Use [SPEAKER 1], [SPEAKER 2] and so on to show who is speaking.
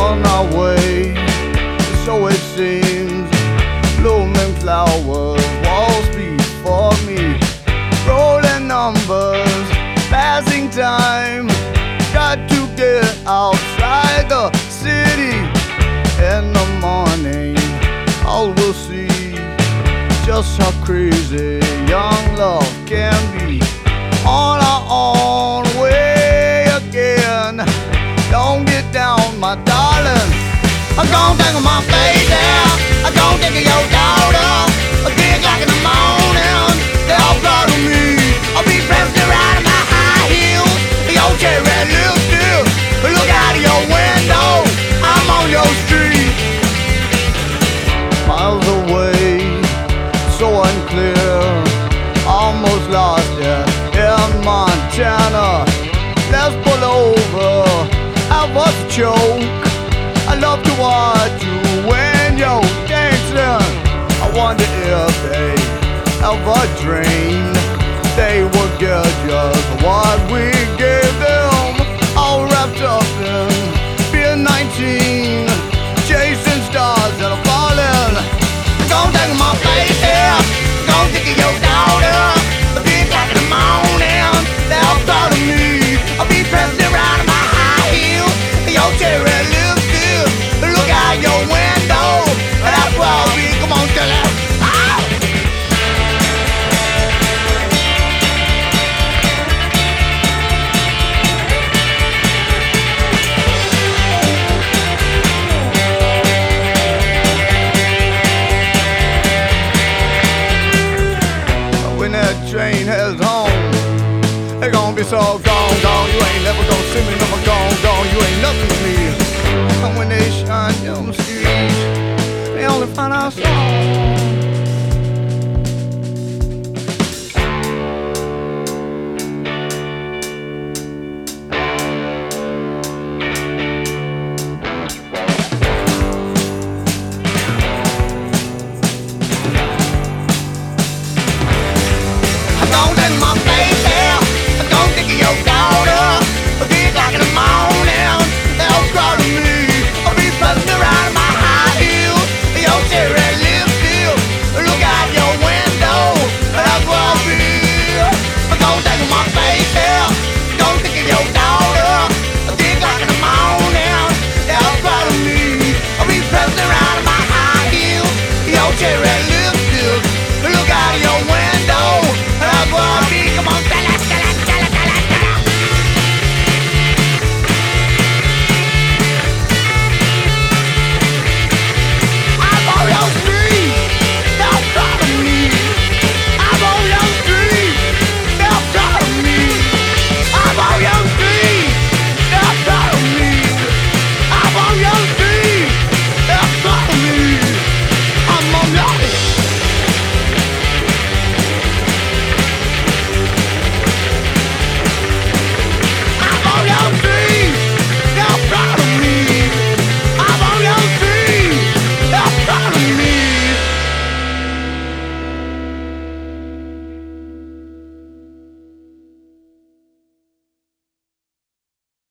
[SPEAKER 1] on our way, so it seems. Blooming flowers, walls before me, rolling numbers, passing time. Got to get outside the city. In the morning, all we'll see just how crazy young love can be. On our own way again. Don't get down, my darling. I'm gonna think of my baby. I'm gonna think of your daughter. A big like in the morning. They all proud of me. I'll be prancing around in my high heels. Your cherry lipstick. Look out of your window. I'm on your street. Miles away, so unclear. Almost lost it in Montana. Let's pull over. Have us a choke. I love to watch you when you're dancing. I wonder if they ever dreamed they would get just what we gave them.